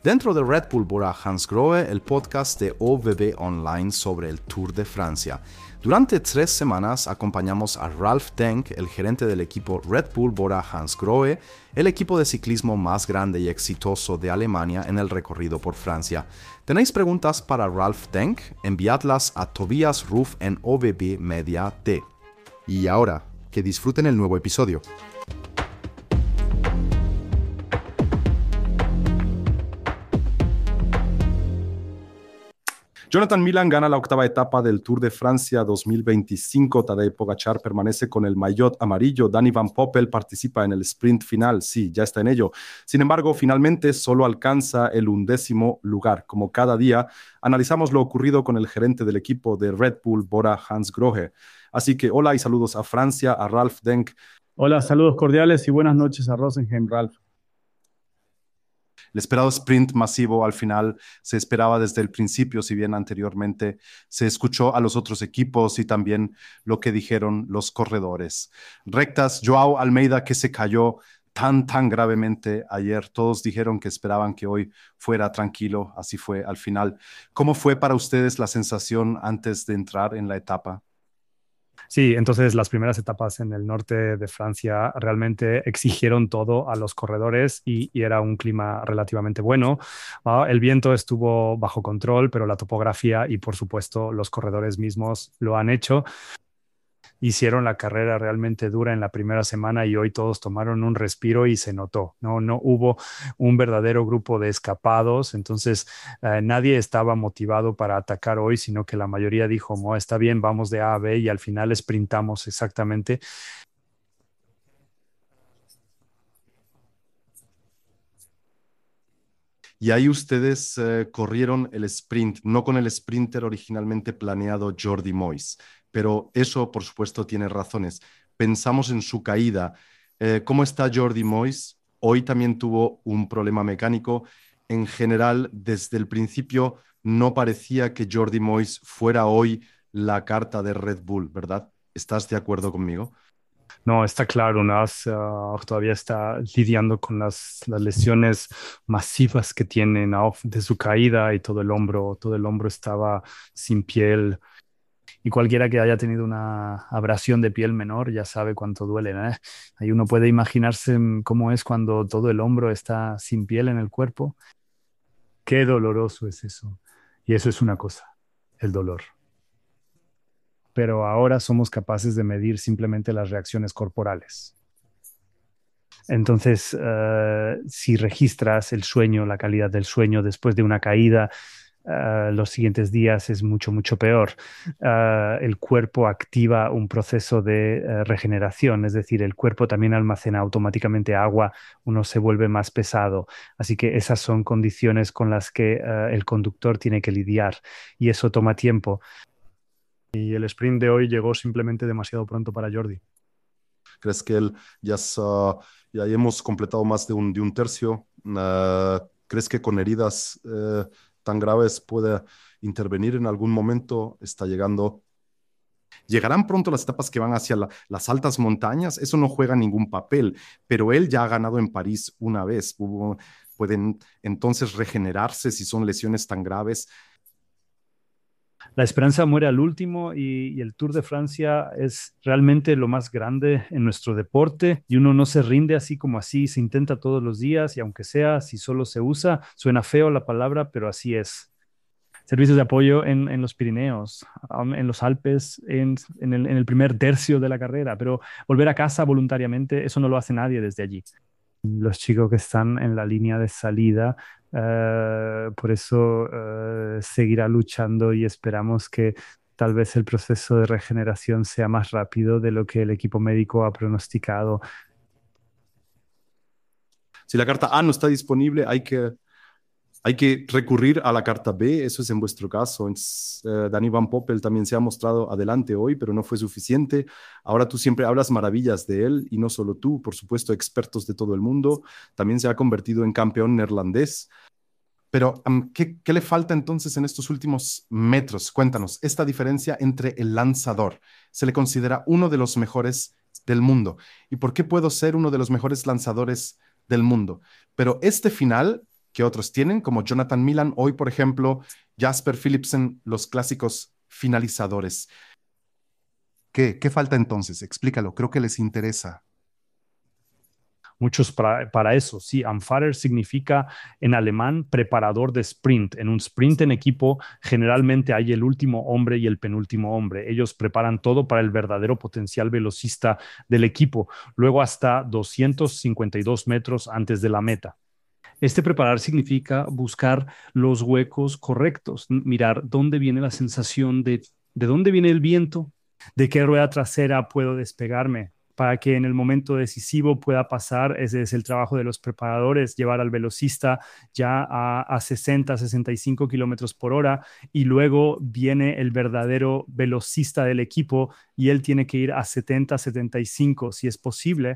Dentro de Red Bull Bora Hansgrohe, el podcast de OVB Online sobre el Tour de Francia. Durante 3 semanas acompañamos a Ralf Denk, el gerente del equipo Red Bull Bora Hansgrohe, el equipo de ciclismo más grande y exitoso de Alemania en el recorrido por Francia. ¿Tenéis preguntas para Ralf Denk? Enviadlas a Tobias Ruf en OVB Media T. Y ahora, que disfruten el nuevo episodio. Jonathan Milan gana la 8ª etapa del Tour de Francia 2025. Tadej Pogačar permanece con el maillot amarillo. Dani Van Poppel participa en el sprint final. Sí, ya está en ello. Sin embargo, finalmente solo alcanza el 11º lugar. Como cada día, analizamos lo ocurrido con el gerente del equipo de Red Bull, Bora Hansgrohe. Así que hola y saludos a Francia, a Ralf Denk. Hola, saludos cordiales y buenas noches a Rosenheim, Ralf. El esperado sprint masivo al final se esperaba desde el principio, si bien anteriormente se escuchó a los otros equipos y también lo que dijeron los corredores. Rectas, Joao Almeida que se cayó tan gravemente ayer. Todos dijeron que esperaban que hoy fuera tranquilo, así fue al final. ¿Cómo fue para ustedes la sensación antes de entrar en la etapa? Sí, entonces las primeras etapas en el norte de Francia realmente exigieron todo a los corredores y era un clima relativamente bueno. El viento estuvo bajo control, pero la topografía y por supuesto los corredores mismos lo han hecho. Hicieron la carrera realmente dura en la primera semana y hoy todos tomaron un respiro y se notó, no hubo un verdadero grupo de escapados, entonces nadie estaba motivado para atacar hoy, sino que la mayoría dijo, está bien, vamos de A a B y al final sprintamos exactamente. Y ahí ustedes corrieron el sprint, no con el sprinter originalmente planeado Jordi Mois, pero eso por supuesto tiene razones. Pensamos en su caída. ¿Cómo está Jordi Mois? Hoy también tuvo un problema mecánico. En general, desde el principio no parecía que Jordi Mois fuera hoy la carta de Red Bull, ¿verdad? ¿Estás de acuerdo conmigo? No, está claro, Nas todavía está lidiando con las lesiones masivas que tiene de su caída y todo el hombro estaba sin piel. Y cualquiera que haya tenido una abrasión de piel menor ya sabe cuánto duele, ¿eh? Ahí uno puede imaginarse cómo es cuando todo el hombro está sin piel en el cuerpo. Qué doloroso es eso. Y eso es una cosa, el dolor. Pero ahora somos capaces de medir simplemente las reacciones corporales. Entonces, si registras el sueño, la calidad del sueño después de una caída, los siguientes días es mucho peor. El cuerpo activa un proceso de regeneración, es decir, el cuerpo también almacena automáticamente agua, uno se vuelve más pesado. Así que esas son condiciones con las que el conductor tiene que lidiar y eso toma tiempo. Y el sprint de hoy llegó simplemente demasiado pronto para Jordi. ¿Crees que él ya hemos completado más de un tercio? ¿Crees que con heridas tan graves puede intervenir en algún momento? Está llegando. Llegarán pronto las etapas que van hacia las altas montañas. Eso no juega ningún papel, pero él ya ha ganado en París una vez. Pueden entonces regenerarse si son lesiones tan graves. La esperanza muere al último y el Tour de Francia es realmente lo más grande en nuestro deporte y uno no se rinde así como así, se intenta todos los días y aunque sea, si solo se usa, suena feo la palabra, pero así es. Servicios de apoyo en los Pirineos, en los Alpes, en el primer tercio de la carrera, pero volver a casa voluntariamente, eso no lo hace nadie desde allí. Los chicos que están en la línea de salida, por eso seguirá luchando y esperamos que tal vez el proceso de regeneración sea más rápido de lo que el equipo médico ha pronosticado. Si la carta A no está disponible, hay que recurrir a la carta B, eso es en vuestro caso. Dani Van Poppel también se ha mostrado adelante hoy, pero no fue suficiente. Ahora tú siempre hablas maravillas de él y no solo tú, por supuesto, expertos de todo el mundo. También se ha convertido en campeón neerlandés. Pero, ¿qué le falta entonces en estos últimos metros? Cuéntanos, esta diferencia entre el lanzador. Se le considera uno de los mejores del mundo. ¿Y por qué puedo ser uno de los mejores lanzadores del mundo? Pero este final que otros tienen, como Jonathan Milan, hoy por ejemplo, Jasper Philipsen, los clásicos finalizadores. ¿Qué falta entonces? Explícalo, creo que les interesa. Muchos para eso, sí. Anfahrer significa en alemán preparador de sprint. En un sprint en equipo generalmente hay el último hombre y el penúltimo hombre. Ellos preparan todo para el verdadero potencial velocista del equipo, luego hasta 252 metros antes de la meta. Este preparar significa buscar los huecos correctos, mirar dónde viene la sensación de dónde viene el viento, de qué rueda trasera puedo despegarme para que en el momento decisivo pueda pasar. Ese es el trabajo de los preparadores, llevar al velocista ya a 60, 65 kilómetros por hora, y luego viene el verdadero velocista del equipo y él tiene que ir a 70, 75 si es posible.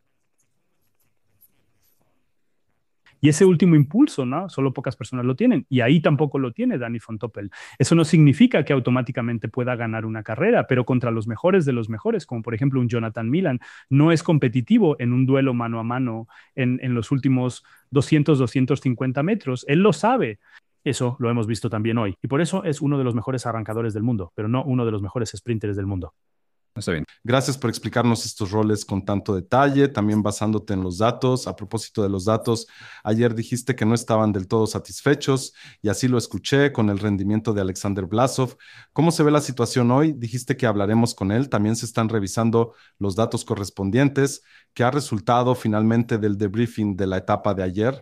Y ese último impulso, ¿no? Solo pocas personas lo tienen. Y ahí tampoco lo tiene Dani von Topel. Eso no significa que automáticamente pueda ganar una carrera, pero contra los mejores de los mejores, como por ejemplo un Jonathan Milan, no es competitivo en un duelo mano a mano en los últimos 200, 250 metros. Él lo sabe. Eso lo hemos visto también hoy. Y por eso es uno de los mejores arrancadores del mundo, pero no uno de los mejores sprinters del mundo. Está bien. Gracias por explicarnos estos roles con tanto detalle, también basándote en los datos. A propósito de los datos, ayer dijiste que no estaban del todo satisfechos y así lo escuché con el rendimiento de Alexander Blasov. ¿Cómo se ve la situación hoy? Dijiste que hablaremos con él. También se están revisando los datos correspondientes. ¿Qué ha resultado finalmente del debriefing de la etapa de ayer?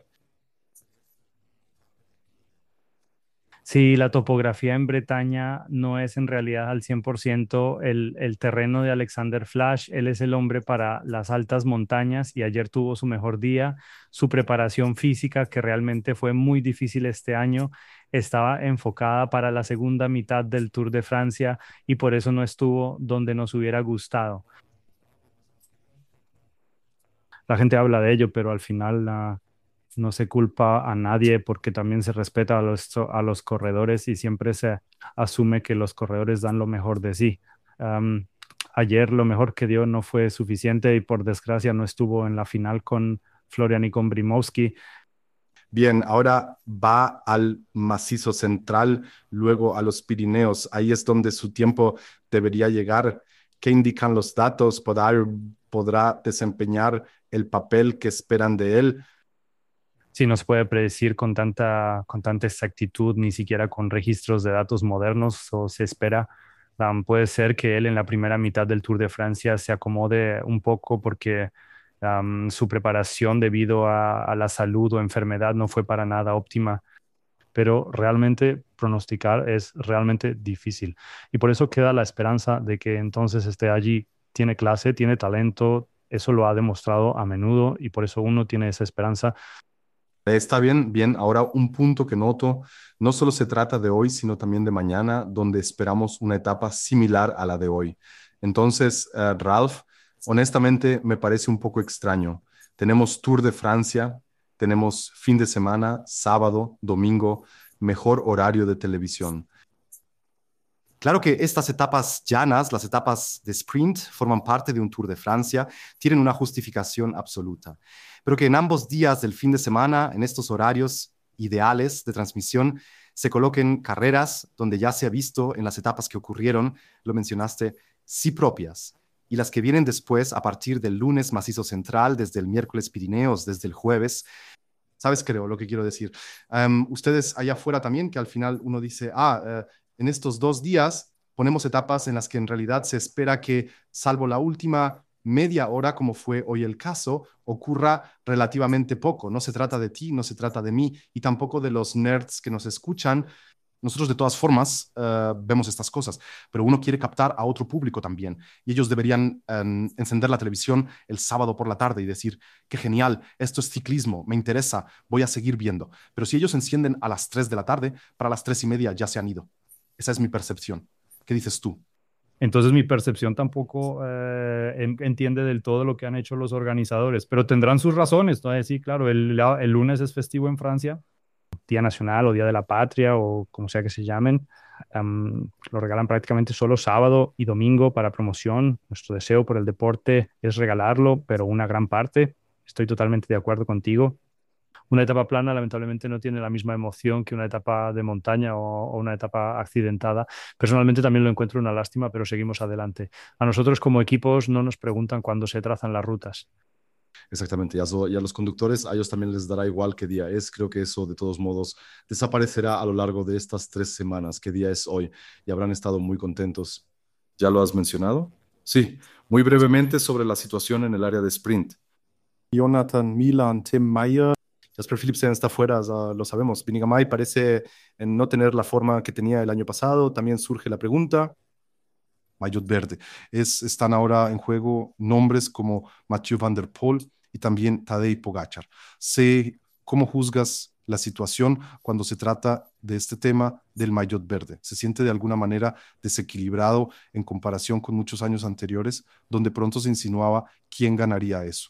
Sí, la topografía en Bretaña no es en realidad al 100% el terreno de Alexander Flash. Él es el hombre para las altas montañas y ayer tuvo su mejor día. Su preparación física, que realmente fue muy difícil este año, estaba enfocada para la segunda mitad del Tour de Francia y por eso no estuvo donde nos hubiera gustado. La gente habla de ello, pero al final no se culpa a nadie porque también se respeta a los corredores y siempre se asume que los corredores dan lo mejor de sí. Um, Ayer lo mejor que dio no fue suficiente y por desgracia no estuvo en la final con Florian y con Brimowski. Bien, ahora va al macizo central, luego a los Pirineos. Ahí es donde su tiempo debería llegar. ¿Qué indican los datos? ¿Podrá desempeñar el papel que esperan de él? Sí, no se puede predecir con tanta exactitud, ni siquiera con registros de datos modernos, o se espera. Puede ser que él en la primera mitad del Tour de Francia se acomode un poco porque su preparación debido a la salud o enfermedad no fue para nada óptima, pero realmente pronosticar es realmente difícil. Y por eso queda la esperanza de que entonces esté allí. Tiene clase, tiene talento, eso lo ha demostrado a menudo y por eso uno tiene esa esperanza. Está bien, bien. Ahora un punto que noto, no solo se trata de hoy, sino también de mañana, donde esperamos una etapa similar a la de hoy. Entonces, Ralph, honestamente me parece un poco extraño. Tenemos Tour de Francia, tenemos fin de semana, sábado, domingo, mejor horario de televisión. Claro que estas etapas llanas, las etapas de sprint, forman parte de un Tour de Francia, tienen una justificación absoluta, pero que en ambos días del fin de semana, en estos horarios ideales de transmisión, se coloquen carreras donde ya se ha visto en las etapas que ocurrieron, lo mencionaste, sí propias, y las que vienen después a partir del lunes Macizo Central, desde el miércoles Pirineos, desde el jueves. ¿Sabes? Creo lo que quiero decir. Ustedes allá afuera también, que al final uno dice, en estos 2 días ponemos etapas en las que en realidad se espera que, salvo la última media hora, como fue hoy el caso, ocurra relativamente poco. No se trata de ti, no se trata de mí y tampoco de los nerds que nos escuchan. Nosotros de todas formas vemos estas cosas, pero uno quiere captar a otro público también y ellos deberían encender la televisión el sábado por la tarde y decir, qué genial, esto es ciclismo, me interesa, voy a seguir viendo. Pero si ellos encienden a las 3 de la tarde, para las 3:30 ya se han ido. Esa es mi percepción. ¿Qué dices tú? Entonces mi percepción tampoco entiende del todo lo que han hecho los organizadores, pero tendrán sus razones, ¿no? Sí, claro, el lunes es festivo en Francia, Día Nacional o Día de la Patria o como sea que se llamen. Lo regalan prácticamente solo sábado y domingo para promoción. Nuestro deseo por el deporte es regalarlo, pero una gran parte. Estoy totalmente de acuerdo contigo. Una etapa plana lamentablemente no tiene la misma emoción que una etapa de montaña o una etapa accidentada. Personalmente también lo encuentro una lástima, pero seguimos adelante. A nosotros como equipos no nos preguntan cuándo se trazan las rutas. Exactamente, y a los conductores, a ellos también les dará igual qué día es. Creo que eso de todos modos desaparecerá a lo largo de estas 3 semanas, qué día es hoy, y habrán estado muy contentos. ¿Ya lo has mencionado? Sí, muy brevemente sobre la situación en el área de sprint. Jonathan Milan, Tim Mayer. Jasper Philipsen está fuera, lo sabemos. Vinicius parece no tener la forma que tenía el año pasado. También surge la pregunta. Maillot Verde. Están ahora en juego nombres como Mathieu Van Der Poel y también Tadej Pogacar. Sé cómo juzgas la situación cuando se trata de este tema del Maillot Verde. ¿Se siente de alguna manera desequilibrado en comparación con muchos años anteriores, donde pronto se insinuaba quién ganaría eso?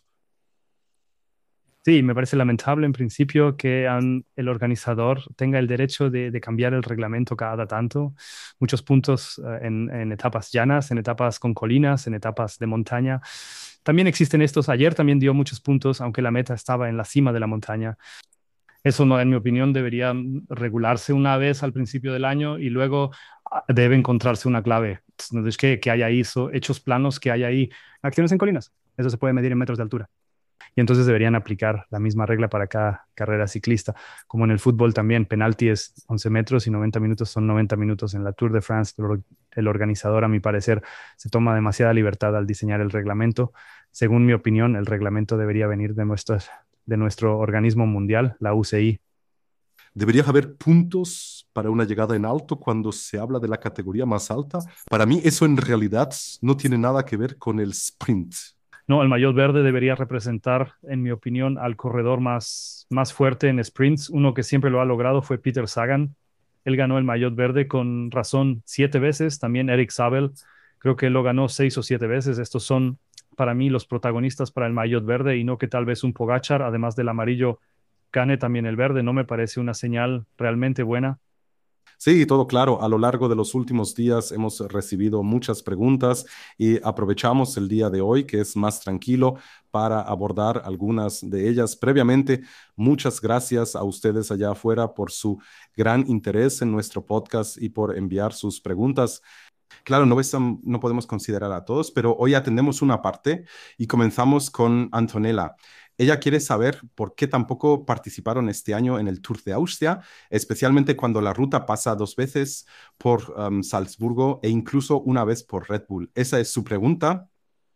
Sí, me parece lamentable en principio que el organizador tenga el derecho de cambiar el reglamento cada tanto. Muchos puntos en etapas llanas, en etapas con colinas, en etapas de montaña. También existen estos. Ayer también dio muchos puntos, aunque la meta estaba en la cima de la montaña. Eso no, en mi opinión, debería regularse una vez al principio del año y luego debe encontrarse una clave. Entonces, que haya ahí hechos planos, que haya ahí acciones en colinas. Eso se puede medir en metros de altura. Y entonces deberían aplicar la misma regla para cada carrera ciclista. Como en el fútbol también, penalti es 11 metros y 90 minutos son 90 minutos en la Tour de France. Pero el organizador, a mi parecer, se toma demasiada libertad al diseñar el reglamento. Según mi opinión, el reglamento debería venir de nuestro organismo mundial, la UCI. ¿Debería haber puntos para una llegada en alto cuando se habla de la categoría más alta? Para mí eso en realidad no tiene nada que ver con el sprint. No, el maillot verde debería representar, en mi opinión, al corredor más fuerte en sprints. Uno que siempre lo ha logrado fue Peter Sagan. Él ganó el maillot verde con razón 7 veces. También Eric Sabel, creo que él lo ganó 6 o 7 veces. Estos son para mí los protagonistas para el maillot verde y no que tal vez un Pogacar, además del amarillo, gane también el verde. No me parece una señal realmente buena. Sí, todo claro. A lo largo de los últimos días hemos recibido muchas preguntas y aprovechamos el día de hoy, que es más tranquilo, para abordar algunas de ellas. Previamente, muchas gracias a ustedes allá afuera por su gran interés en nuestro podcast y por enviar sus preguntas. Claro, no podemos considerar a todos, pero hoy atendemos una parte y comenzamos con Antonella. Ella quiere saber por qué tampoco participaron este año en el Tour de Austria, especialmente cuando la ruta pasa 2 veces por Salzburgo e incluso una vez por Red Bull. Esa es su pregunta.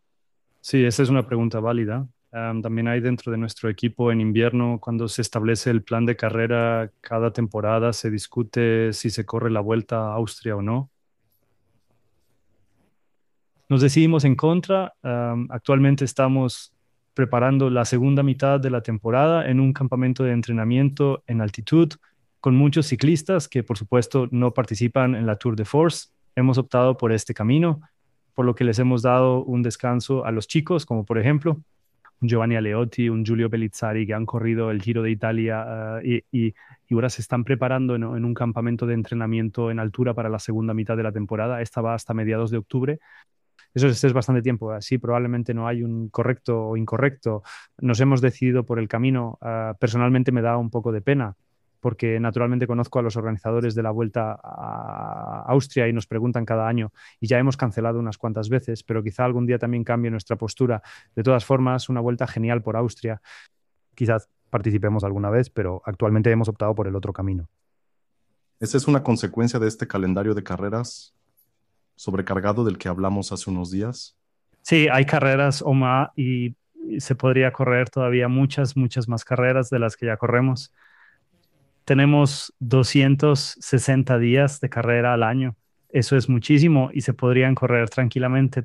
Sí, esa es una pregunta válida. También hay dentro de nuestro equipo en invierno, cuando se establece el plan de carrera, cada temporada se discute si se corre la vuelta a Austria o no. Nos decidimos en contra. Actualmente estamos preparando la segunda mitad de la temporada en un campamento de entrenamiento en altitud con muchos ciclistas que, por supuesto, no participan en la Tour de Force. Hemos optado por este camino, por lo que les hemos dado un descanso a los chicos, como por ejemplo un Giovanni Aleotti, un Giulio Pellizzari, que han corrido el Giro de Italia y ahora se están preparando en un campamento de entrenamiento en altura para la segunda mitad de la temporada. Esta va hasta mediados de octubre. Eso es bastante tiempo. Así probablemente no hay un correcto o incorrecto. Nos hemos decidido por el camino. Personalmente me da un poco de pena porque naturalmente conozco a los organizadores de la Vuelta a Austria y nos preguntan cada año y ya hemos cancelado unas cuantas veces, pero quizá algún día también cambie nuestra postura. De todas formas, una vuelta genial por Austria. Quizás participemos alguna vez, pero actualmente hemos optado por el otro camino. Esa es una consecuencia de este calendario de carreras sobrecargado del que hablamos hace unos días. Sí, hay carreras, OMA, y se podría correr todavía muchas más carreras de las que ya corremos. Tenemos 260 días de carrera al año. Eso es muchísimo y se podrían correr tranquilamente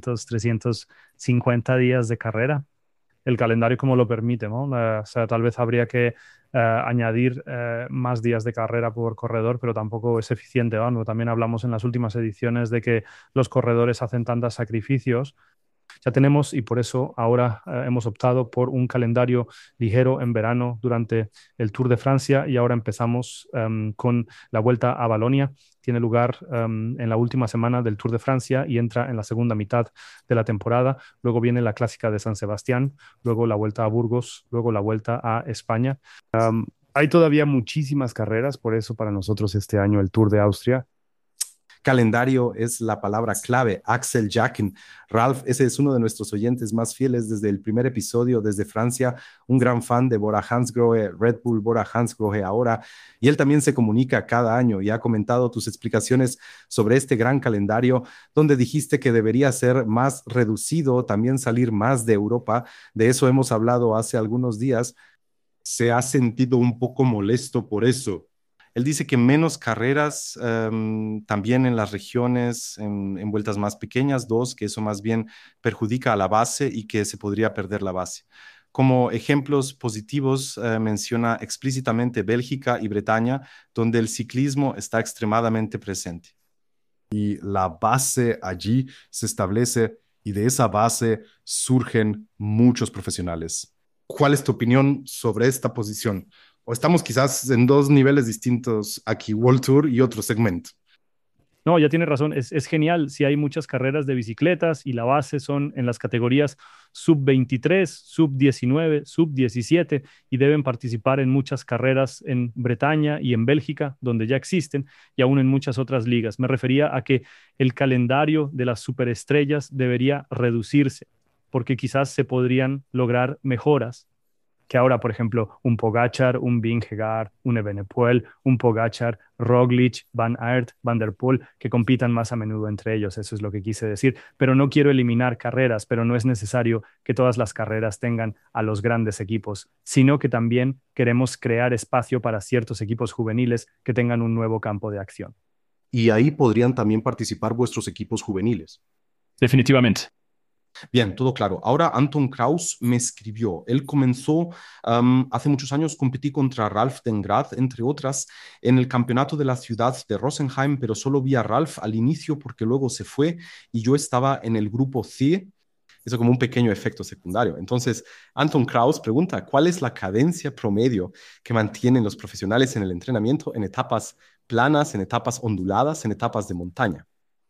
350 días de carrera. El calendario como lo permite, ¿no? O sea, tal vez habría que añadir más días de carrera por corredor, pero tampoco es eficiente, ¿no? También hablamos en las últimas ediciones de que los corredores hacen tantos sacrificios. Ya tenemos y por eso ahora hemos optado por un calendario ligero en verano durante el Tour de Francia y ahora empezamos con la Vuelta a Valonia, tiene lugar en la última semana del Tour de Francia y entra en la segunda mitad de la temporada. Luego viene la Clásica de San Sebastián, luego la Vuelta a Burgos, luego la Vuelta a España. Hay todavía muchísimas carreras, por eso para nosotros este año el Tour de Austria. Calendario es la palabra clave. Axel Jacken, Ralf, ese es uno de nuestros oyentes más fieles desde el primer episodio, desde Francia, un gran fan de Bora Hansgrohe, Red Bull Bora Hansgrohe ahora, y él también se comunica cada año y ha comentado tus explicaciones sobre este gran calendario, donde dijiste que debería ser más reducido, también salir más de Europa. De eso hemos hablado hace algunos días. Se ha sentido un poco molesto por eso. Él dice que menos carreras también en las regiones, en vueltas más pequeñas, dos, que eso más bien perjudica a la base y que se podría perder la base. Como ejemplos positivos, menciona explícitamente Bélgica y Bretaña, donde el ciclismo está extremadamente presente. Y la base allí se establece y de esa base surgen muchos profesionales. ¿Cuál es tu opinión sobre esta posición? O estamos quizás en dos niveles distintos aquí, World Tour y otro segmento. No, ya tiene razón, es genial si hay muchas carreras de bicicletas y la base son en las categorías sub 23, sub 19, sub 17 y deben participar en muchas carreras en Bretaña y en Bélgica, donde ya existen, y aún en muchas otras ligas. Me refería a que el calendario de las superestrellas debería reducirse, porque quizás se podrían lograr mejoras que ahora, por ejemplo, un Pogačar, un Vingegaard, un Evenepoel, un Pogačar, Roglic, Van Aert, Van der Poel, que compitan más a menudo entre ellos, eso es lo que quise decir. Pero no quiero eliminar carreras, pero no es necesario que todas las carreras tengan a los grandes equipos, sino que también queremos crear espacio para ciertos equipos juveniles que tengan un nuevo campo de acción. Y ahí podrían también participar vuestros equipos juveniles. Definitivamente. Bien, todo claro. Ahora Anton Kraus me escribió. Él comenzó hace muchos años, competí contra Ralf den Grath, entre otras, en el campeonato de la ciudad de Rosenheim, pero solo vi a Ralf al inicio porque luego se fue y yo estaba en el grupo C. Eso como un pequeño efecto secundario. Entonces, Anton Kraus pregunta, ¿cuál es la cadencia promedio que mantienen los profesionales en el entrenamiento en etapas planas, en etapas onduladas, en etapas de montaña?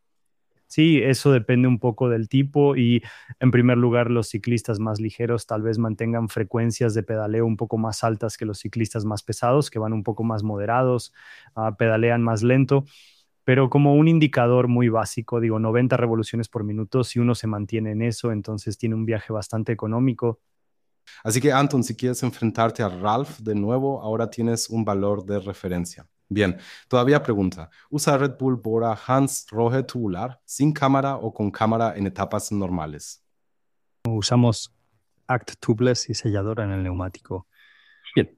Sí, eso depende un poco del tipo y en primer lugar los ciclistas más ligeros tal vez mantengan frecuencias de pedaleo un poco más altas que los ciclistas más pesados, que van un poco más moderados, pedalean más lento, pero como un indicador muy básico, digo, 90 revoluciones por minuto, si uno se mantiene en eso, entonces tiene un viaje bastante económico. Así que, Anton, si quieres enfrentarte a Ralf de nuevo, ahora tienes un valor de referencia. Bien, todavía pregunta, ¿usa Red Bull Bora Hansgrohe tubular sin cámara o con cámara en etapas normales? Usamos Act Tubeless y selladora en el neumático. Bien.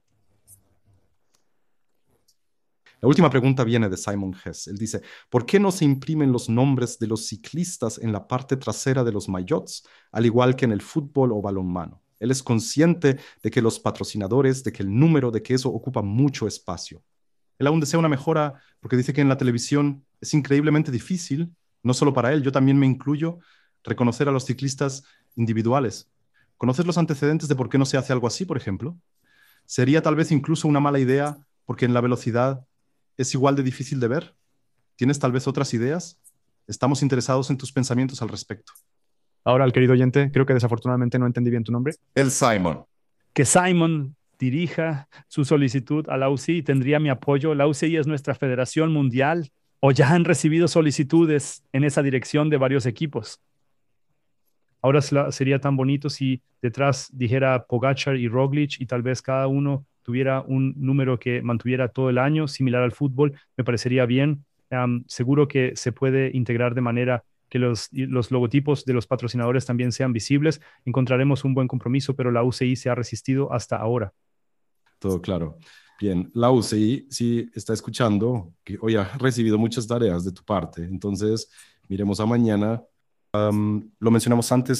La última pregunta viene de Simon Hess. Él dice, ¿por qué no se imprimen los nombres de los ciclistas en la parte trasera de los maillots, al igual que en el fútbol o balonmano? Él es consciente de que los patrocinadores, de que el número, de que eso ocupa mucho espacio. Él aún desea una mejora porque dice que en la televisión es increíblemente difícil, no solo para él, yo también me incluyo, reconocer a los ciclistas individuales. ¿Conoces los antecedentes de por qué no se hace algo así, por ejemplo? Sería tal vez incluso una mala idea porque en la velocidad es igual de difícil de ver. ¿Tienes tal vez otras ideas? Estamos interesados en tus pensamientos al respecto. Ahora, al querido oyente, creo que desafortunadamente no entendí bien tu nombre. El Simon. Que Simon dirija su solicitud a la UCI tendría mi apoyo. La UCI es nuestra federación mundial o ya han recibido solicitudes en esa dirección de varios equipos. Ahora sería tan bonito si detrás dijera Pogačar y Roglic y tal vez cada uno tuviera un número que mantuviera todo el año, similar al fútbol, me parecería bien. Seguro que se puede integrar de manera que los logotipos de los patrocinadores también sean visibles. Encontraremos un buen compromiso, pero la UCI se ha resistido hasta ahora. Todo claro. Bien, la UCI sí está escuchando que hoy ha recibido muchas tareas de tu parte, entonces miremos a mañana. Lo mencionamos antes,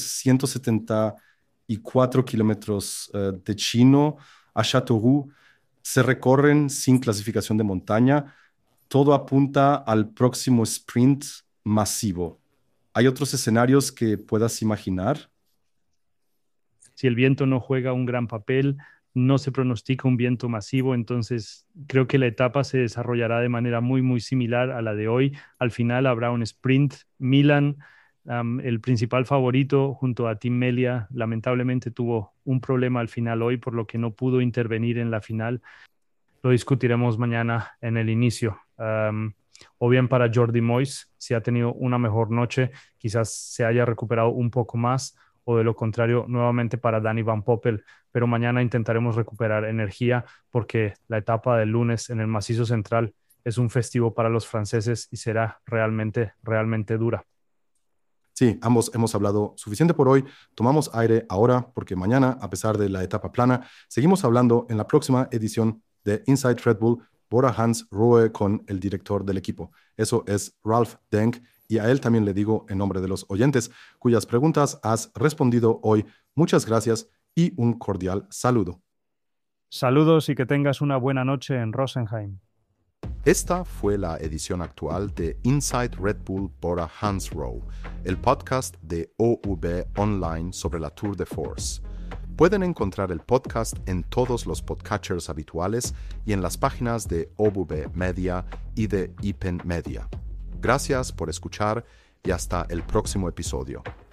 174 kilómetros de Chino a Châteauroux se recorren sin clasificación de montaña. Todo apunta al próximo sprint masivo. ¿Hay otros escenarios que puedas imaginar? Si el viento no juega un gran papel, no se pronostica un viento masivo, entonces creo que la etapa se desarrollará de manera muy, muy similar a la de hoy. Al final habrá un sprint. Milan, el principal favorito junto a Team Melia, lamentablemente tuvo un problema al final hoy, por lo que no pudo intervenir en la final. Lo discutiremos mañana en el inicio. O bien para Jordi Moyes, si ha tenido una mejor noche, quizás se haya recuperado un poco más, o de lo contrario, nuevamente para Dani Van Poppel, pero mañana intentaremos recuperar energía porque la etapa del lunes en el macizo central es un festivo para los franceses y será realmente, realmente dura. Sí, ambos hemos hablado suficiente por hoy. Tomamos aire ahora porque mañana, a pesar de la etapa plana, seguimos hablando en la próxima edición de Inside Red Bull, Bora Hansgrohe con el director del equipo. Eso es Ralf Denk, y a él también le digo en nombre de los oyentes cuyas preguntas has respondido hoy. Muchas gracias y un cordial saludo. Saludos y que tengas una buena noche en Rosenheim. Esta fue la edición actual de Inside Red Bull Bora Hansgrohe, el podcast de OV Online sobre la Tour de Force. Pueden encontrar el podcast en todos los podcatchers habituales y en las páginas de OV Media y de Ipen Media. Gracias por escuchar y hasta el próximo episodio.